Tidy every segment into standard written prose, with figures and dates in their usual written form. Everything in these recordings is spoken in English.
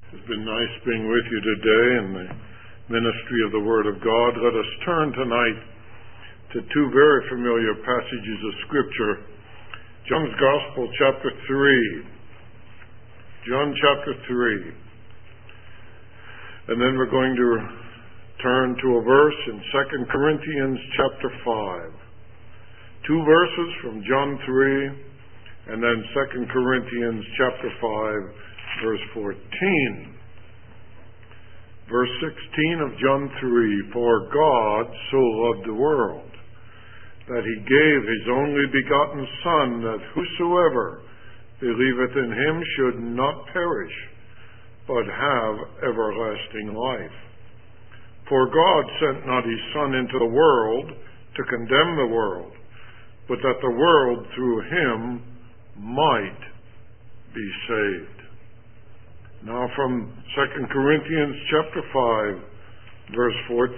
It's been nice being with you today in the ministry of the Word of God. Let us turn tonight to two very familiar passages of Scripture. John's Gospel, chapter 3. John chapter 3. And then we're going to turn to a verse in 2 Corinthians chapter 5. Two verses from John 3, and then 2 Corinthians chapter 5, verse 14. Verse 16 of John 3, For God so loved the world, that he gave his only begotten Son, that whosoever believeth in him should not perish, but have everlasting life. For God sent not his Son into the world to condemn the world, but that the world through him might be saved. Now from 2 Corinthians chapter 5, verse 14,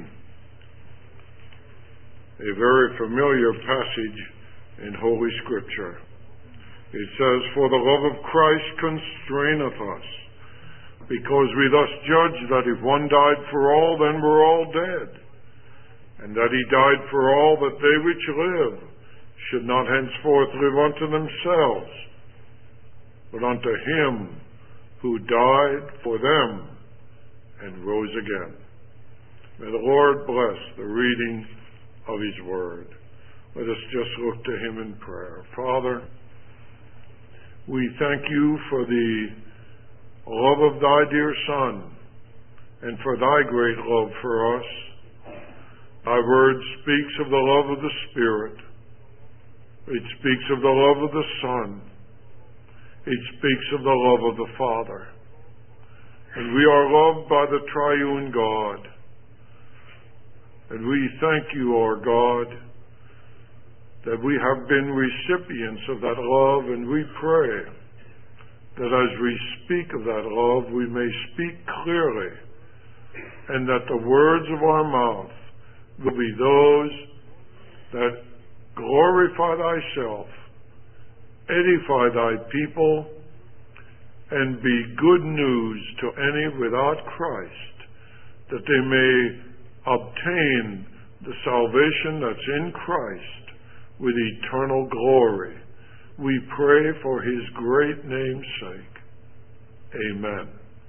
a very familiar passage in Holy Scripture. It says, For the love of Christ constraineth us, because we thus judge that if one died for all, then we're all dead, and that he died for all, that they which live should not henceforth live unto themselves, but unto him who died for them and rose again. May the Lord bless the reading of his word. Let us just look to him in prayer. Father, we thank you for the love of thy dear Son and for thy great love for us. Thy word speaks of the love of the Spirit. It speaks of the love of the Son. It speaks of the love of the Father. And we are loved by the triune God. And we thank you, our God, that we have been recipients of that love, and we pray that as we speak of that love, we may speak clearly, and that the words of our mouth will be those that glorify thyself, edify thy people, and be good news to any without Christ, that they may obtain the salvation that's in Christ with eternal glory. We pray for his great name's sake. Amen.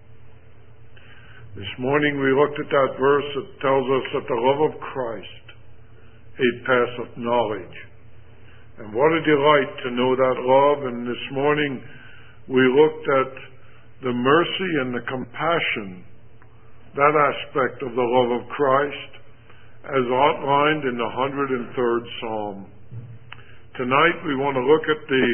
This morning we looked at that verse that tells us that the love of Christ, it passeth knowledge. And what a delight to know that love. And this morning we looked at the mercy and the compassion, that aspect of the love of Christ, as outlined in the 103rd Psalm. Tonight we want to look at the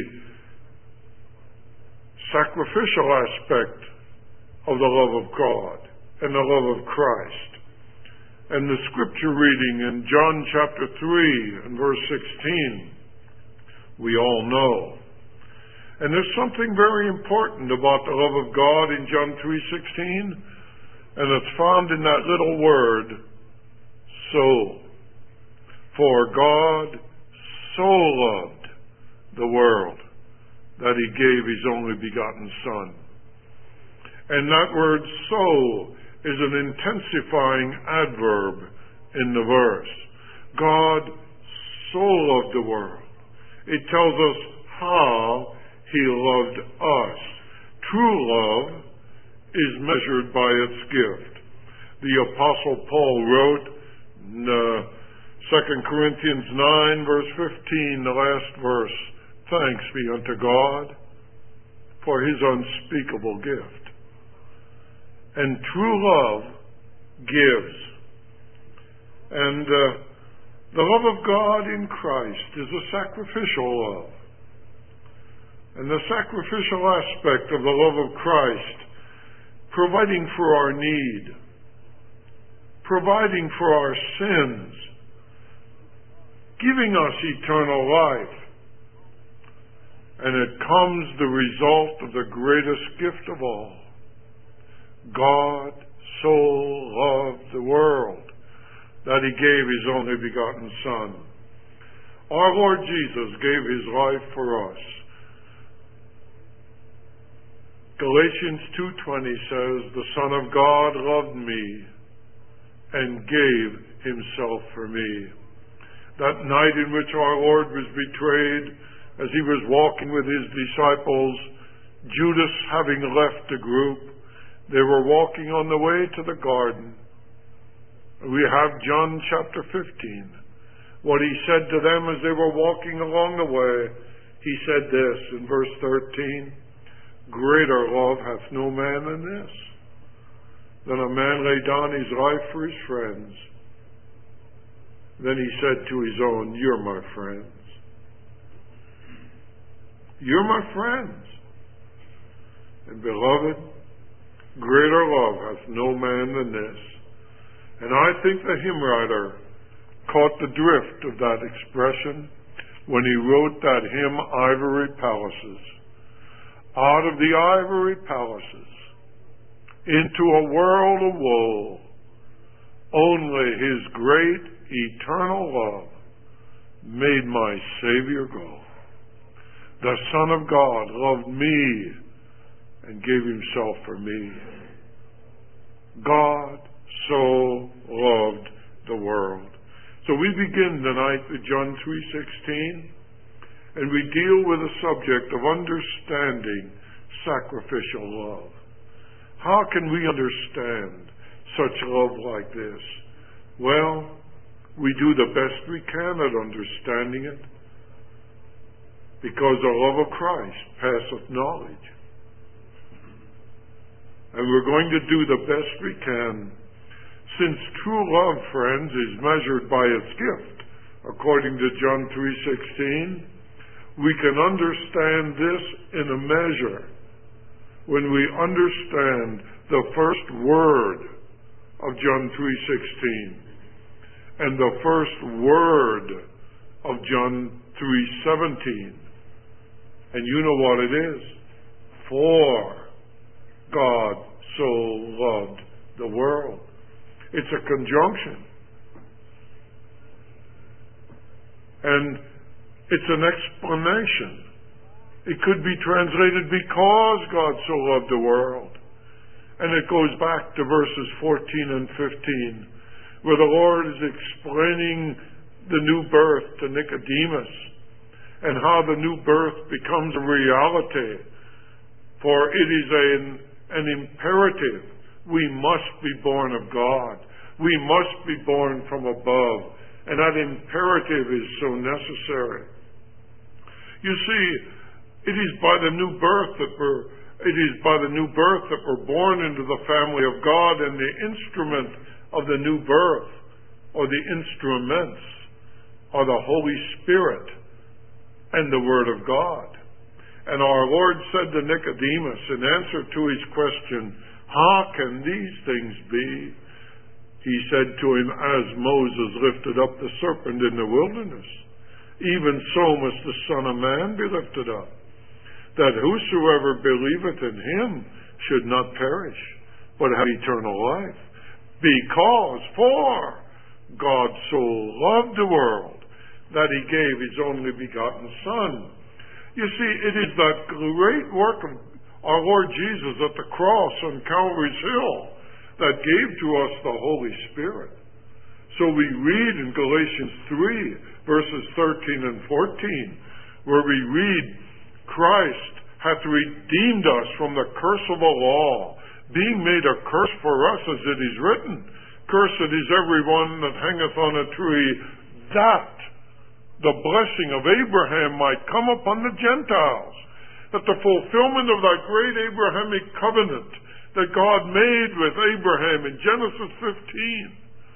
sacrificial aspect of the love of God and the love of Christ. And the scripture reading in John chapter 3 and verse 16, we all know. And there's something very important about the love of God in John 3:16, and it's found in that little word, so. For God so loved the world that he gave his only begotten Son. And that word so is an intensifying adverb in the verse. God so loved the world. It tells us how he loved us. True love is measured by its gift. The Apostle Paul wrote in 2 Corinthians 9, verse 15, the last verse, Thanks be unto God for his unspeakable gift. And true love gives. And the love of God in Christ is a sacrificial love. And the sacrificial aspect of the love of Christ, providing for our need, providing for our sins, giving us eternal life. And it comes the result of the greatest gift of all. God so loved the world that he gave his only begotten Son. Our Lord Jesus gave his life for us. Galatians 2:20 says, "The Son of God loved me and gave himself for me." That night in which our Lord was betrayed, as he was walking with his disciples, Judas having left the group, they were walking on the way to the garden. We have John chapter 15. What he said to them as they were walking along the way, he said this in verse 13, "Greater love hath no man than this, than a man lay down his life for his friends." Then he said to his own, "You're my friends. You're my friends. And beloved, greater love hath no man than this." And I think the hymn writer caught the drift of that expression when he wrote that hymn, "Ivory Palaces." Out of the ivory palaces, into a world of woe, only his great eternal love made my Savior go. The Son of God loved me and gave himself for me. God so loved the world. So we begin tonight with John 3:16, and we deal with the subject of understanding sacrificial love. How can we understand such love like this? Well, we do the best we can at understanding it, because the love of Christ passeth knowledge. And we're going to do the best we can, since true love, friends, is measured by its gift. According to John 3:16, we can understand this in a measure when we understand the first word of John 3:16 and the first word of John 3:17. And you know what it is. For God so loved the world. It's a conjunction. And it's an explanation. It could be translated because God so loved the world. And it goes back to verses 14 and 15, where the Lord is explaining the new birth to Nicodemus and how the new birth becomes a reality. For it is an imperative. We must be born of God. We must be born from above. And that imperative is so necessary. You see, it is by the new birth that we're born into the family of God, and the instrument of the new birth, or the instruments, are the Holy Spirit and the Word of God. And our Lord said to Nicodemus, in answer to his question, "How can these things be?" He said to him, "As Moses lifted up the serpent in the wilderness, even so must the Son of Man be lifted up, that whosoever believeth in him should not perish, but have eternal life. For God so loved the world, that he gave his only begotten Son." You see, it is that great work of our Lord Jesus at the cross on Calvary's Hill that gave to us the Holy Spirit. So we read in Galatians 3, verses 13 and 14, where we read, "Christ hath redeemed us from the curse of the law, being made a curse for us, as it is written, Cursed is every one that hangeth on a tree, that the blessing of Abraham might come upon the Gentiles." That the fulfillment of that great Abrahamic covenant that God made with Abraham in Genesis 15,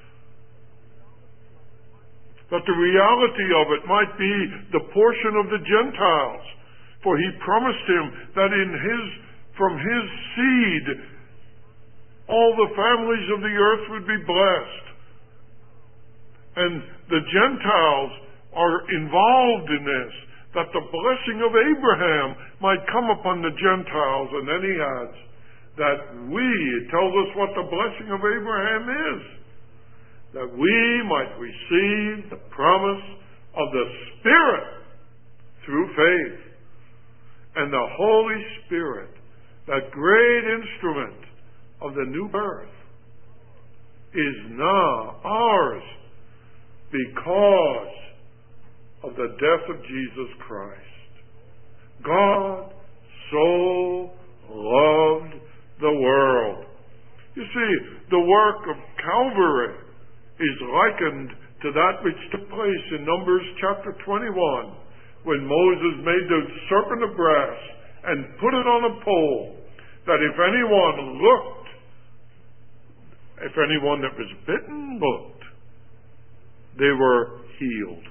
that the reality of it might be the portion of the Gentiles. For he promised him that from his seed all the families of the earth would be blessed. And the Gentiles are involved in this, that the blessing of Abraham might come upon the Gentiles. And then he adds that it tells us what the blessing of Abraham is, that we might receive the promise of the Spirit through faith. And the Holy Spirit that great instrument of the new birth, is now ours because of the death of Jesus Christ. God so loved the world. You see, the work of Calvary is likened to that which took place in Numbers chapter 21, when Moses made the serpent of brass and put it on a pole, that if anyone looked, if anyone that was bitten looked, they were healed.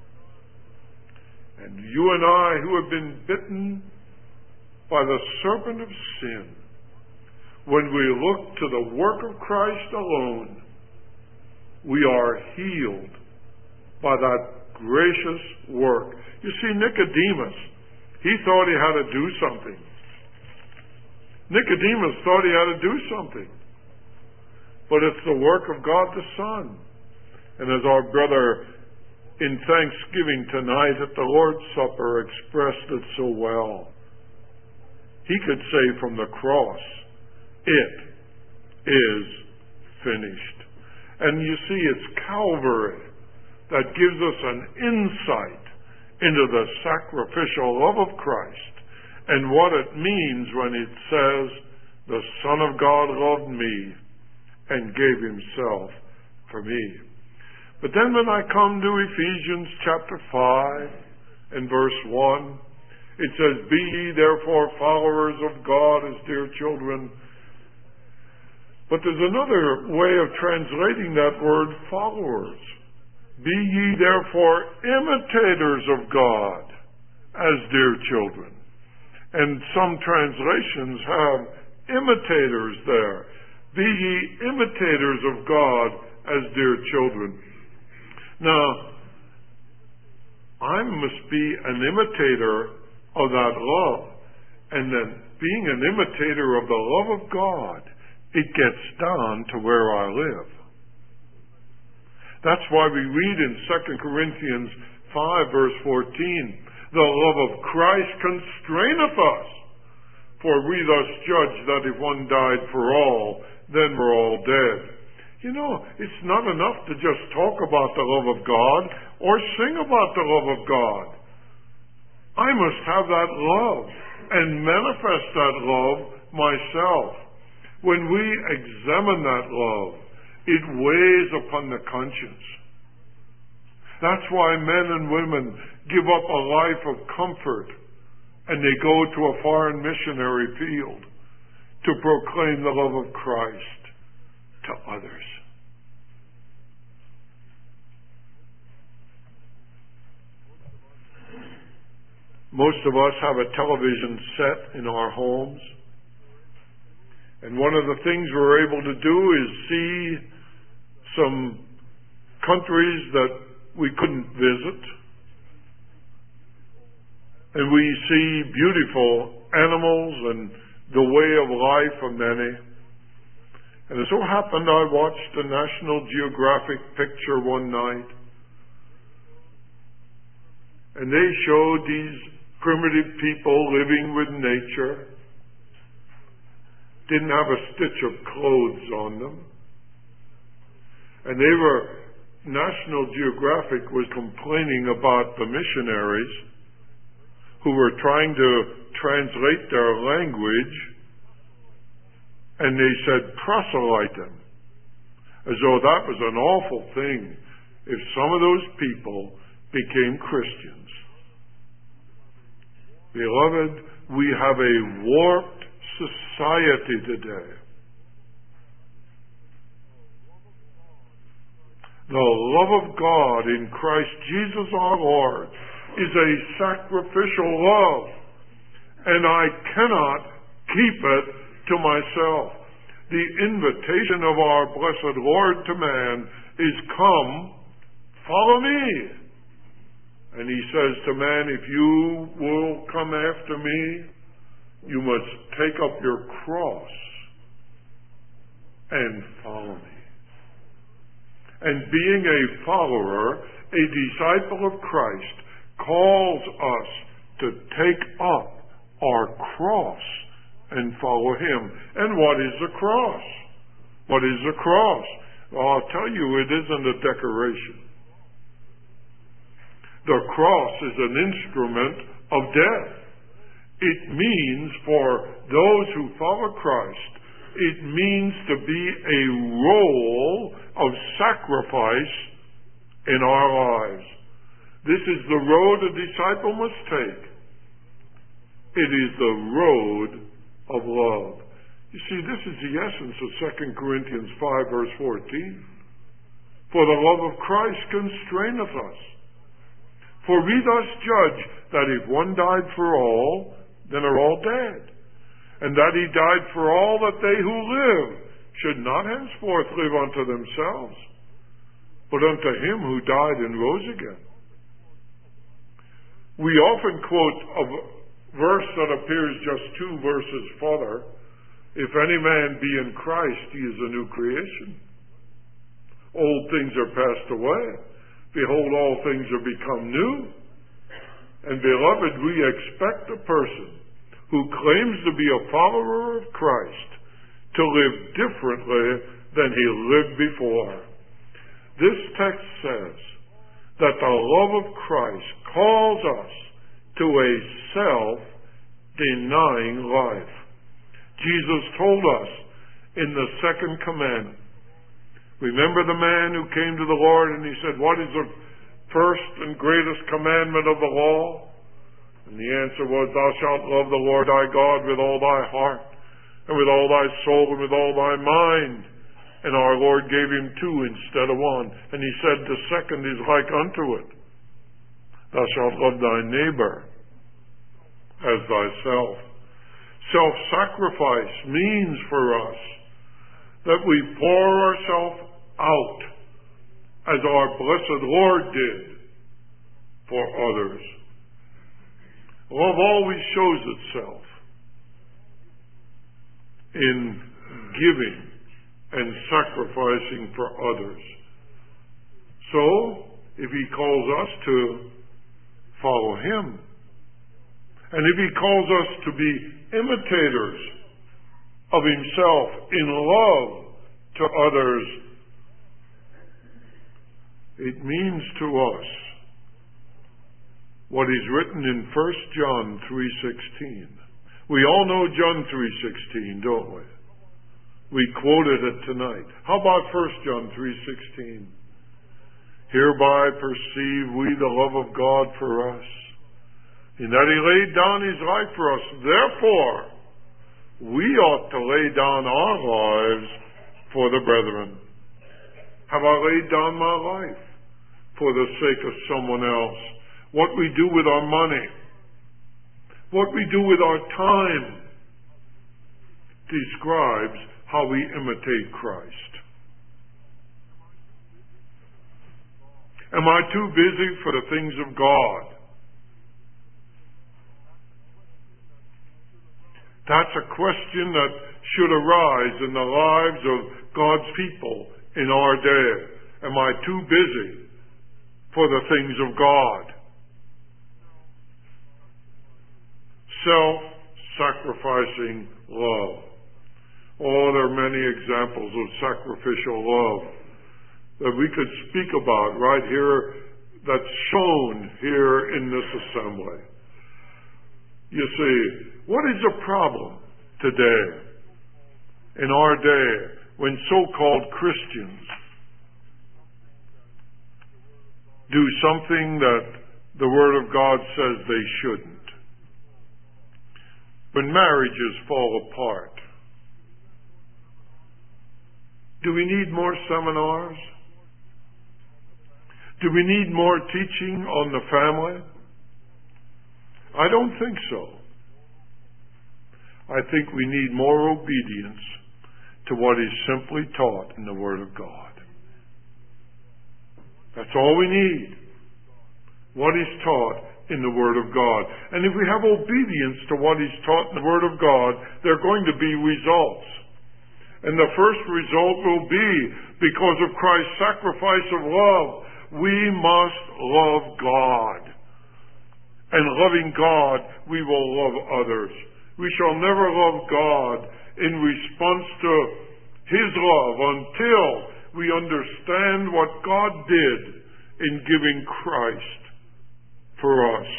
And you and I, who have been bitten by the serpent of sin, when we look to the work of Christ alone, we are healed by that gracious work. You see, Nicodemus, he thought he had to do something. Nicodemus thought he had to do something. But it's the work of God the Son. And as our brother in Thanksgiving tonight at the Lord's Supper expressed it so well, he could say from the cross, "It is finished." And you see, it's Calvary that gives us an insight into the sacrificial love of Christ and what it means when it says, "The Son of God loved me and gave himself for me." But then when I come to Ephesians chapter 5 and verse 1, it says, "Be ye therefore followers of God as dear children." But there's another way of translating that word, followers. "Be ye therefore imitators of God as dear children." And some translations have imitators there. "Be ye imitators of God as dear children." Now, I must be an imitator of that love. And then being an imitator of the love of God, it gets down to where I live. That's why we read in 2 Corinthians 5 verse 14, "The love of Christ constraineth us, for we thus judge that if one died for all, then we're all dead." You know, it's not enough to just talk about the love of God or sing about the love of God. I must have that love and manifest that love myself. When we examine that love, it weighs upon the conscience. That's why men and women give up a life of comfort and they go to a foreign missionary field to proclaim the love of Christ to others. Most of us have a television set in our homes. And one of the things we're able to do is see some countries that we couldn't visit. And we see beautiful animals and the way of life of many. And it so happened I watched a National Geographic picture one night. And they showed these primitive people living with nature. Didn't have a stitch of clothes on them. And National Geographic was complaining about the missionaries who were trying to translate their language, and they said proselyte them, as though that was an awful thing if some of those people became Christians. Beloved, we have a warped society today. The love of God in Christ Jesus our Lord is a sacrificial love, and I cannot keep it to myself. The invitation of our blessed Lord to man is, "Come, follow me." And he says to man, if you will come after me, you must take up your cross and follow me. And being a follower, a disciple of Christ, calls us to take up our cross and follow Him. And what is the cross? What is the cross? Well, I'll tell you, it isn't a decoration. The cross is an instrument of death. It means, for those who follow Christ, it means to be a role of sacrifice in our lives. This is the road a disciple must take. It is the road of love. You see, this is the essence of 2 Corinthians 5, verse 14. For the love of Christ constraineth us. For we thus judge that if one died for all, then are all dead. And that He died for all, that they who live should not henceforth live unto themselves, but unto Him who died and rose again. We often quote a verse that appears just 2 verses further. If any man be in Christ, he is a new creation. Old things are passed away. Behold, all things are become new. And beloved, we expect a person who claims to be a follower of Christ to live differently than he lived before. This text says that the love of Christ calls us to a self-denying life. Jesus told us in the second commandment. Remember the man who came to the Lord and he said, what is the first and greatest commandment of the law? And the answer was, thou shalt love the Lord thy God with all thy heart, and with all thy soul, and with all thy mind. And our Lord gave him 2 instead of 1. And he said, the second is like unto it. Thou shalt love thy neighbor as thyself. Self-sacrifice means for us that we pour ourselves out as our blessed Lord did for others. Love always shows itself in giving and sacrificing for others. So, if He calls us to follow Him, and if He calls us to be imitators of Himself in love to others, it means to us what is written in 1 John 3:16. We all know John 3:16, don't we? We quoted it tonight. How about 1 John 3:16? Hereby perceive we the love of God for us, in that He laid down His life for us. Therefore, we ought to lay down our lives for the brethren. Have I laid down my life for the sake of someone else? What we do with our money, what we do with our time, describes how we imitate Christ. Am I too busy for the things of God? That's a question that should arise in the lives of God's people in our day. Am I too busy for the things of God? Self-sacrificing love. Oh, there are many examples of sacrificial love that we could speak about right here, that's shown here in this assembly. You see, what is the problem today, in our day, when so-called Christians do something that the Word of God says they shouldn't? When marriages fall apart, do we need more seminars? Do we need more teaching on the family? I don't think so. I think we need more obedience to what is simply taught in the Word of God. That's all we need. What is taught in the Word of God. And if we have obedience to what is taught in the Word of God, there are going to be results. And the first result will be, because of Christ's sacrifice of love, we must love God. And loving God, we will love others. We shall never love God in response to His love until we understand what God did in giving Christ for us.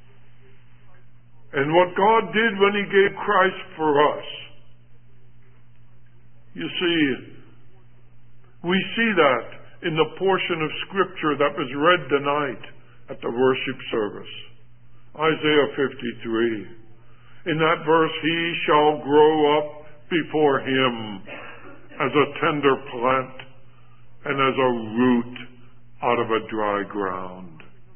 And what God did when He gave Christ for us. You see, we see that in the portion of Scripture that was read tonight at the worship service. Isaiah 53. In that verse, He shall grow up before Him as a tender plant and as a root out of a dry ground.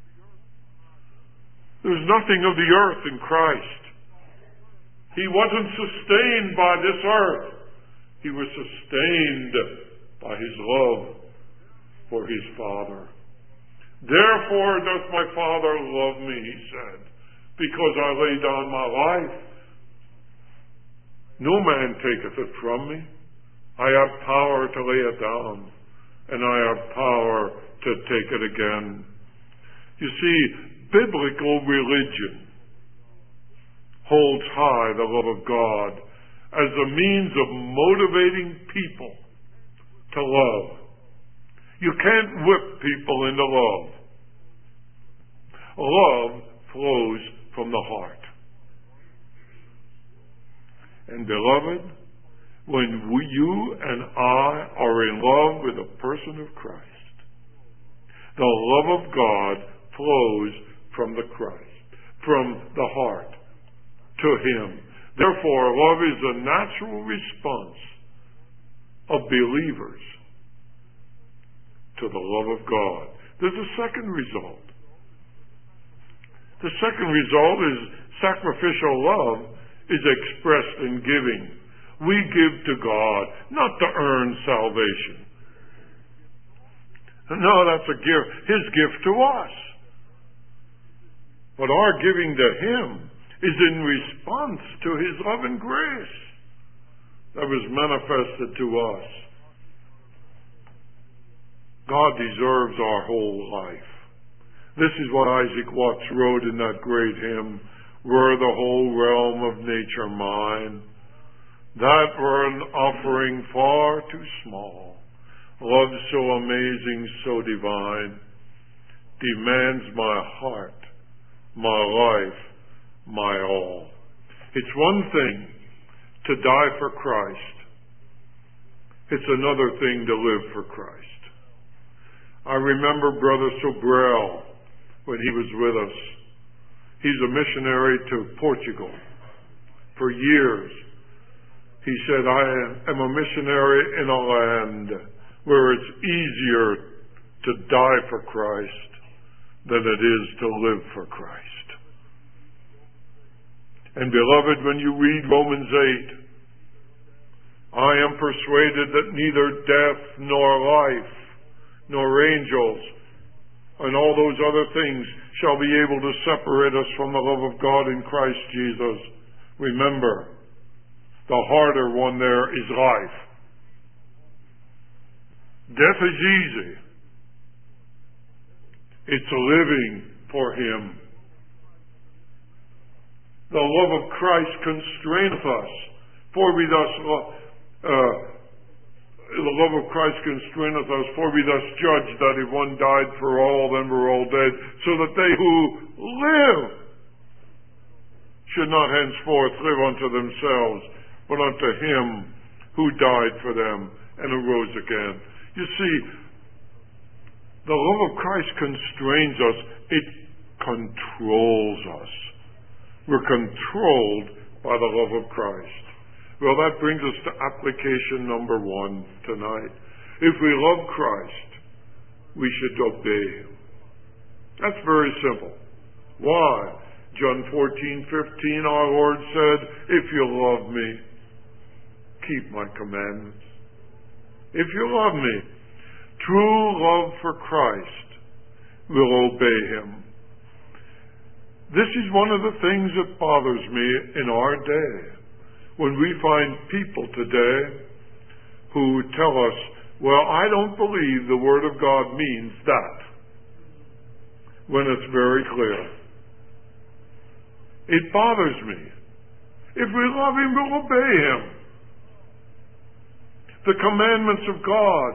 There's nothing of the earth in Christ. He wasn't sustained by this earth. He was sustained by His love for His Father. Therefore doth my Father love me, He said, because I lay down my life. No man taketh it from me. I have power to lay it down, and I have power to take it again. You see, biblical religion holds high the love of God as a means of motivating people to love. You can't whip people into love. Love flows from the heart. And beloved, when you and I are in love with the person of Christ, the love of God flows from the Christ, from the heart to Him. Therefore, love is a natural response of believers to the love of God. There's a second result. The second result is sacrificial love is expressed in giving. We give to God, not to earn salvation. No, that's a gift, His gift to us. But our giving to Him is in response to His love and grace that was manifested to us. God deserves our whole life. This is what Isaac Watts wrote in that great hymn, "Were the whole realm of nature mine, that were an offering far too small. Love so amazing, so divine, demands my heart, my life, my all." It's one thing to die for Christ. It's another thing to live for Christ. I remember Brother Sobrel when he was with us. He's a missionary to Portugal. For years, he said, "I am a missionary in a land where it's easier to die for Christ than it is to live for Christ." And beloved, when you read Romans 8, "I am persuaded that neither death nor life, nor angels, and all those other things shall be able to separate us from the love of God in Christ Jesus." Remember, the harder one there is life. Death is easy. It's living for Him. The love of Christ constraineth us, for we thus the love of Christ constraineth us, for we thus judge that if one died for all, then we're all dead, so that they who live should not henceforth live unto themselves, but unto Him who died for them and arose again. You see, the love of Christ constrains us. It controls us. We're controlled by the love of Christ. Well, that brings us to application number 1 tonight. If we love Christ, we should obey Him. That's very simple. Why? John 14:15, our Lord said, "If you love me, keep my commandments." If you love me, true love for Christ will obey Him. This is one of the things that bothers me in our day. When we find people today who tell us, "Well, I don't believe the Word of God means that," when it's very clear. It bothers me. If we love Him, we'll obey Him. The commandments of God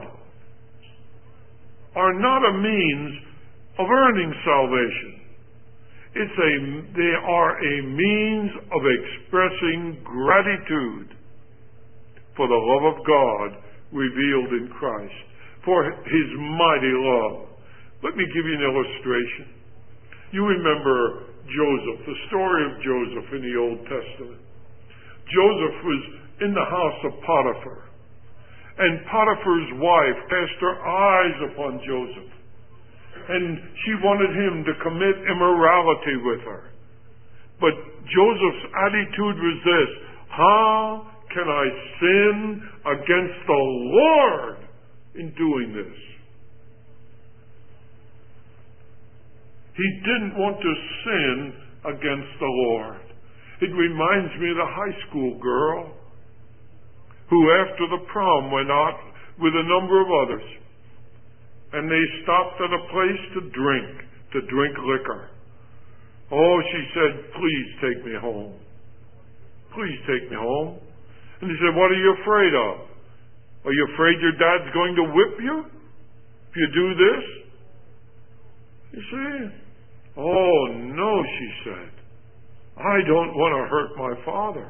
are not a means of earning salvation. They are a means of expressing gratitude for the love of God revealed in Christ, for His mighty love. Let me give you an illustration. You remember Joseph, the story of Joseph in the Old Testament. Joseph was in the house of Potiphar, and Potiphar's wife cast her eyes upon Joseph, and she wanted him to commit immorality with her. But Joseph's attitude was this: how can I sin against the Lord in doing this? He didn't want to sin against the Lord. It reminds me of the high school girl who after the prom went out with a number of others, and they stopped at a place to drink liquor. Oh, she said, "Please take me home. Please take me home." And he said, "What are you afraid of? Are you afraid your dad's going to whip you if you do this?" You see? "Oh, no," she said. "I don't want to hurt my father.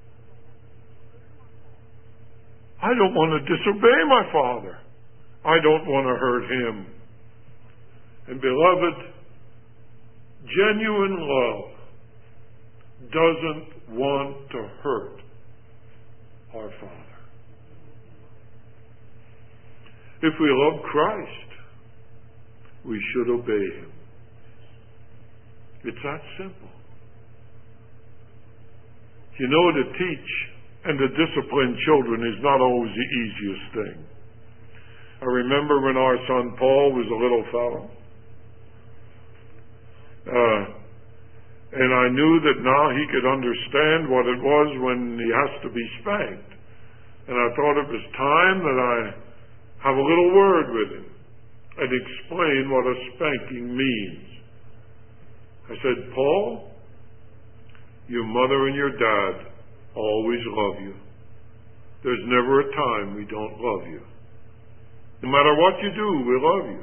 I don't want to disobey my father. I don't want to hurt him." And beloved, genuine love doesn't want to hurt our Father. If we love Christ, we should obey Him. It's that simple. You know, to teach and to discipline children is not always the easiest thing. I remember when our son Paul was a little fellow, and I knew that now he could understand what it was when he has to be spanked. And I thought it was time that I have a little word with him and explain what a spanking means. I said, "Paul, your mother and your dad always love you. There's never a time we don't love you. No matter what you do, we love you.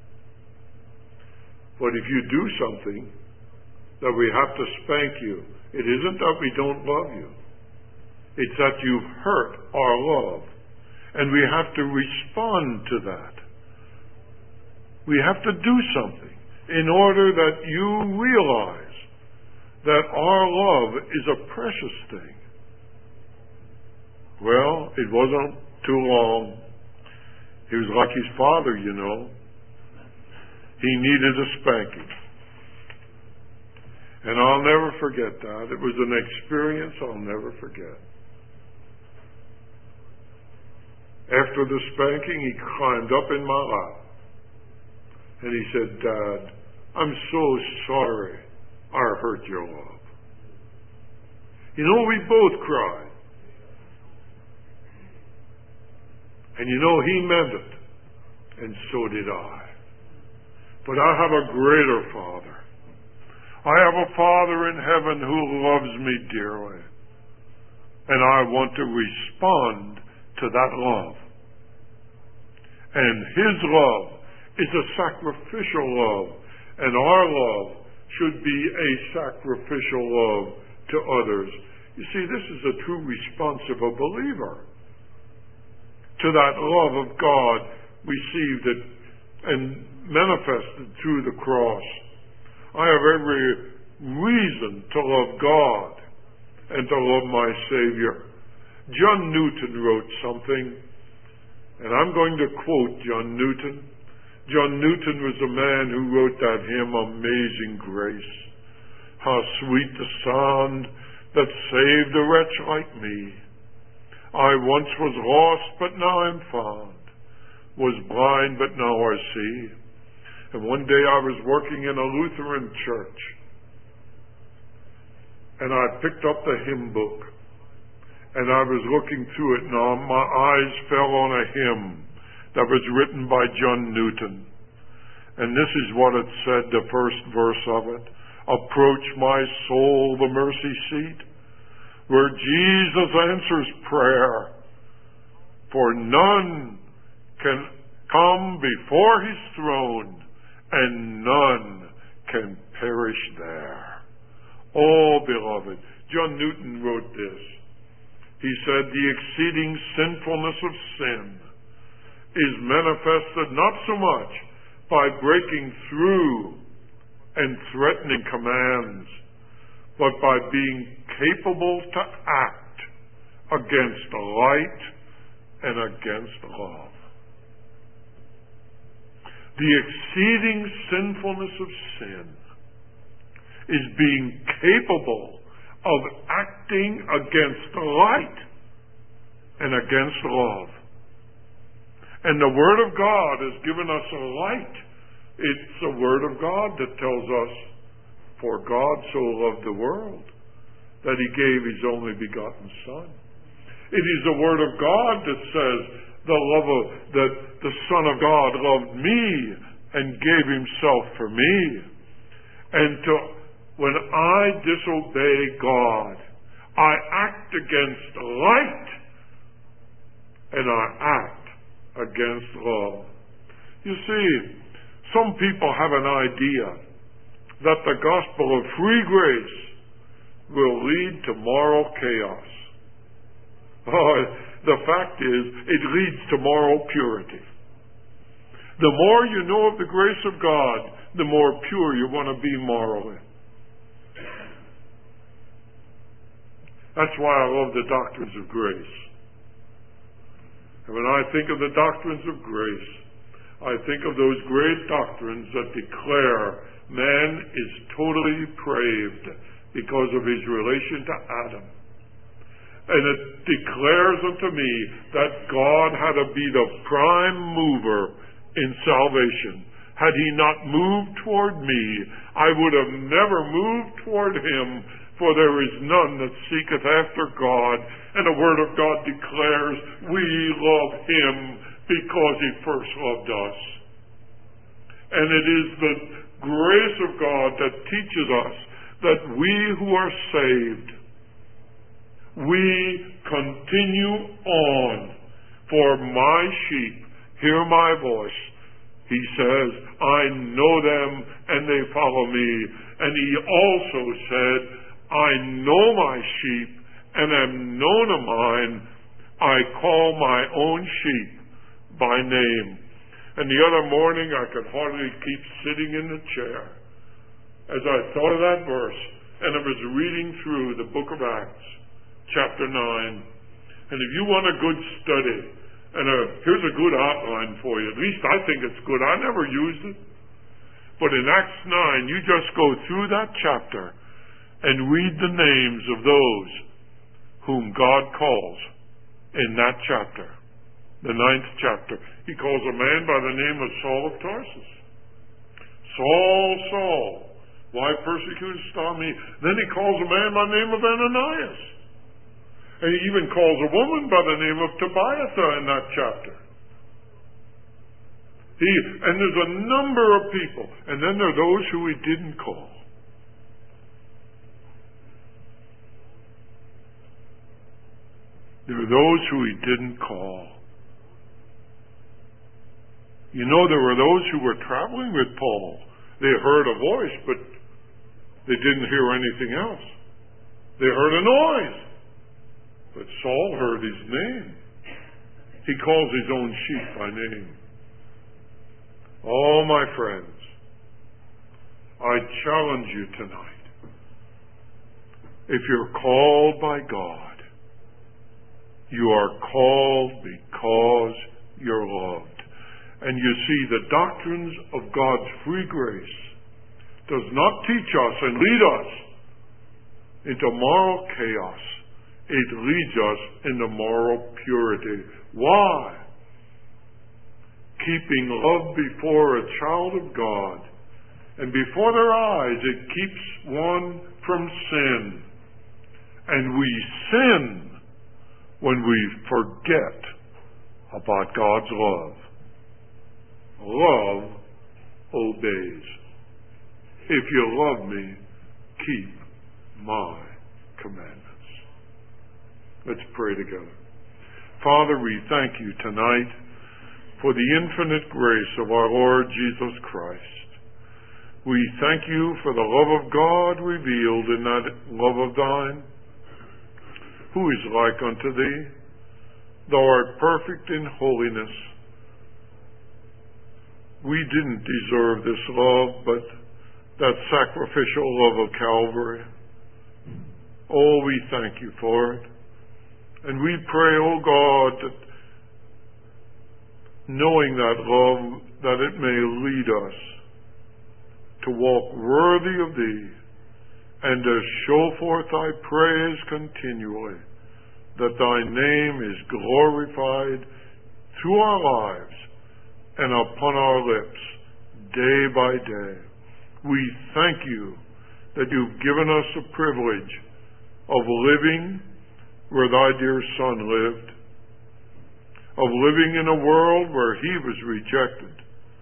But if you do something that we have to spank you, it isn't that we don't love you. It's that you've hurt our love. And we have to respond to that. We have to do something in order that you realize that our love is a precious thing." Well, it wasn't too long. He was like his father, you know. He needed a spanking. And I'll never forget that. It was an experience I'll never forget. After the spanking, he climbed up in my lap. And he said, "Dad, I'm so sorry I hurt your love." You know, we both cried. And you know, he meant it. And so did I. But I have a greater Father. I have a Father in heaven who loves me dearly. And I want to respond to that love. And His love is a sacrificial love. And our love should be a sacrificial love to others. You see, this is a true response of a believer to that love of God received it and manifested through the cross. I have every reason to love God and to love my Savior. John Newton wrote something, and I'm going to quote John Newton. John Newton was the man who wrote that hymn, "Amazing Grace. How sweet the sound that saved a wretch like me. I once was lost, but now I'm found. Was blind, but now I see." And one day I was working in a Lutheran church, and I picked up the hymn book, and I was looking through it, and my eyes fell on a hymn that was written by John Newton. And this is what it said, the first verse of it: "Approach, my soul, the mercy seat. where Jesus answers prayer. For none can come before his throne, and none can perish there. Oh, beloved, John Newton wrote this. He said, the exceeding sinfulness of sin is manifested not so much by breaking through and threatening commands, but by being capable to act against light and against love. The exceeding sinfulness of sin is being capable of acting against light and against love. And the Word of God has given us a light. It's the Word of God that tells us, for God so loved the world that he gave his only begotten Son. It is the Word of God that says that the Son of God loved me and gave himself for me. And when I disobey God, I act against light and I act against love. You see, some people have an idea that the gospel of free grace will lead to moral chaos. Oh, the fact is, it leads to moral purity. The more you know of the grace of God, the more pure you want to be morally. That's why I love the doctrines of grace. And when I think of the doctrines of grace, I think of those great doctrines that declare man is totally depraved because of his relation to Adam. And it declares unto me that God had to be the prime mover in salvation. Had he not moved toward me, I would have never moved toward him, for there is none that seeketh after God. And the Word of God declares we love him because he first loved us. And it is the grace of God that teaches us that we who are saved, we continue on. For my sheep hear my voice. He says, I know them and they follow me. And he also said, I know my sheep and am known of mine. I call my own sheep by name. And the other morning I could hardly keep sitting in the chair as I thought of that verse, and I was reading through the book of Acts, chapter 9. And if you want a good study, and here's a good outline for you, at least I think it's good. I never used it. But in Acts 9, you just go through that chapter and read the names of those whom God calls in that chapter. The 9th chapter. He calls a man by the name of Saul of Tarsus. Saul, Saul, why persecutest thou me? Then he calls a man by the name of Ananias. And he even calls a woman by the name of Tobiatha in that chapter. And there's a number of people. And then there are those who he didn't call. There are those who he didn't call. You know, there were those who were traveling with Paul. They heard a voice, but they didn't hear anything else. They heard a noise, but Saul heard his name. He calls his own sheep by name. Oh, my friends, I challenge you tonight. If you're called by God, you are called because you're loved. And you see, the doctrines of God's free grace does not teach us and lead us into moral chaos. It leads us into moral purity. Why? Keeping love before a child of God and before their eyes, it keeps one from sin. And we sin when we forget about God's love. Love obeys. If you love me, keep my commandments. Let's pray together. Father, we thank you tonight for the infinite grace of our Lord Jesus Christ. We thank you for the love of God revealed in that love of thine. Who is like unto thee? Thou art perfect in holiness. We didn't deserve this love, but that sacrificial love of Calvary. Oh, we thank you for it. And we pray, oh God, that knowing that love, that it may lead us to walk worthy of thee and to show forth thy praise continually, that thy name is glorified through our lives and upon our lips day by day. We thank you that you've given us the privilege of living where thy dear Son lived, of living in a world where he was rejected,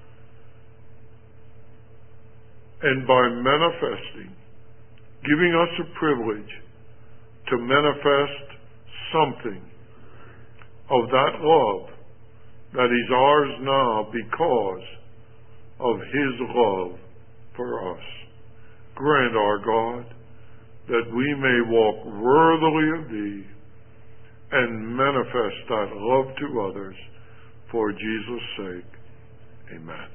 and by manifesting, giving us a privilege to manifest something of that love that is ours now because of his love for us. Grant, our God, that we may walk worthily of thee and manifest that love to others for Jesus' sake. Amen.